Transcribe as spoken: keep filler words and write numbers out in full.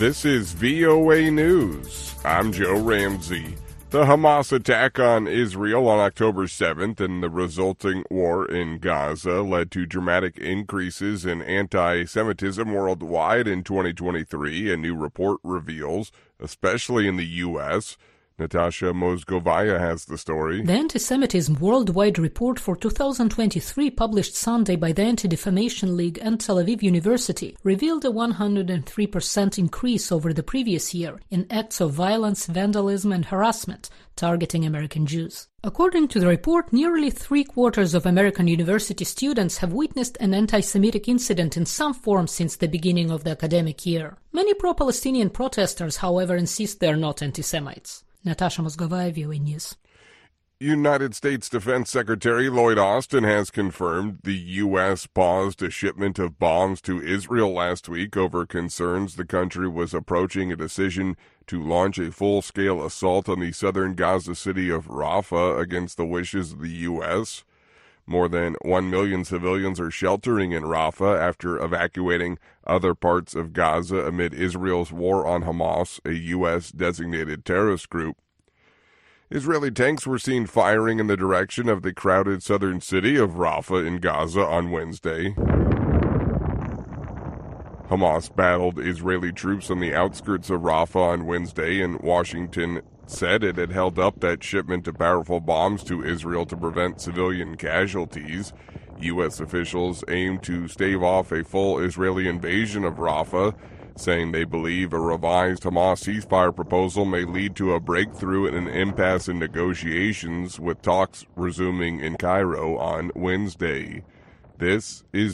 This is V O A News. I'm Joe Ramsey. The Hamas attack on Israel on October seventh and the resulting war in Gaza led to dramatic increases in anti-Semitism worldwide in twenty twenty-three, a new report reveals, especially in the U S Natasha Moskovaya has the story. The Anti-Semitism Worldwide Report for two thousand twenty-three, published Sunday by the Anti-Defamation League and Tel Aviv University, revealed a one hundred three percent increase over the previous year in acts of violence, vandalism, and harassment targeting American Jews. According to the report, nearly three-quarters of American university students have witnessed an anti-Semitic incident in some form since the beginning of the academic year. Many pro-Palestinian protesters, however, insist they are not anti-Semites. Natasha Moskovaya, V O A News. United States Defense Secretary Lloyd Austin has confirmed the U S paused a shipment of bombs to Israel last week over concerns the country was approaching a decision to launch a full-scale assault on the southern Gaza city of Rafah against the wishes of the U S More than one million civilians are sheltering in Rafah after evacuating other parts of Gaza amid Israel's war on Hamas, a U S-designated terrorist group. Israeli tanks were seen firing in the direction of the crowded southern city of Rafah in Gaza on Wednesday. Hamas battled Israeli troops on the outskirts of Rafah on Wednesday, and Washington said it had held up that shipment of powerful bombs to Israel to prevent civilian casualties. U S officials aim to stave off a full Israeli invasion of Rafah, saying they believe a revised Hamas ceasefire proposal may lead to a breakthrough in an impasse in negotiations, with talks resuming in Cairo on Wednesday. This is